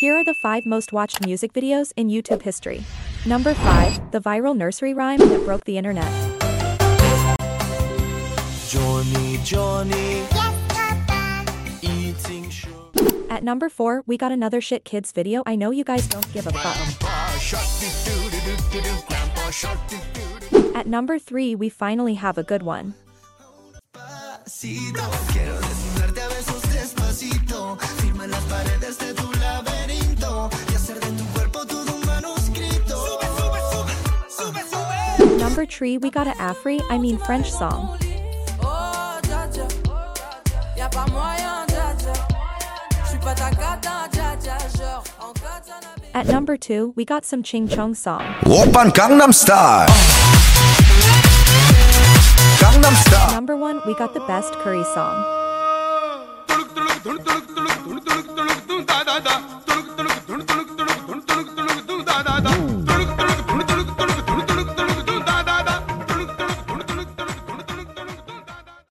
Here are the 5 most watched music videos in YouTube history. Number 5, the viral nursery rhyme that broke the internet. Johnny, Johnny, yes, Papa. Eating sugar. At number 4, we got another shit kids video. I know you guys don't give a fuck. At number 3, we finally have a good one. Number 3, we got a French song. At number 2, we got some Ching Chong song. Oppan Gangnam Style. Gangnam Style. Number 1, we got the best curry song.